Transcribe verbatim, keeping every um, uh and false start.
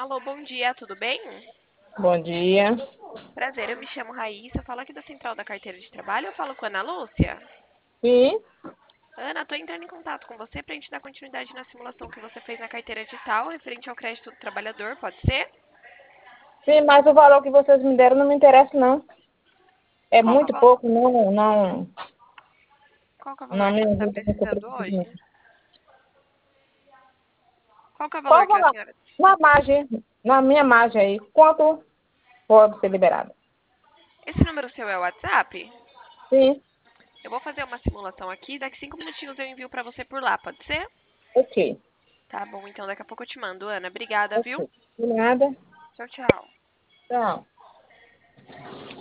Alô, bom dia, tudo bem? Bom dia. Prazer, eu me chamo Raíssa, eu falo aqui da Central da Carteira de Trabalho, eu falo com a Ana Lúcia. Sim, Ana, estou entrando em contato com você para a gente dar continuidade na simulação que você fez na carteira digital, referente ao crédito do trabalhador, pode ser? sim, mas o valor que vocês me deram não me interessa, não. É Qual que é o, muito val- pouco, não, não, qual que é o valor não que me você está ajuda no que eu precisando preciso. hoje? Qual que é o Qual valor o que a valor? senhora... Na margem, na minha margem aí, quanto pode ser liberado? Esse número seu é o WhatsApp? Sim, Eu vou fazer uma simulação aqui, daqui cinco minutinhos eu envio para você por lá, pode ser? ok. Tá bom, então daqui a pouco eu te mando, Ana. Obrigada, viu? Ok. De nada. Tchau, tchau. Tchau.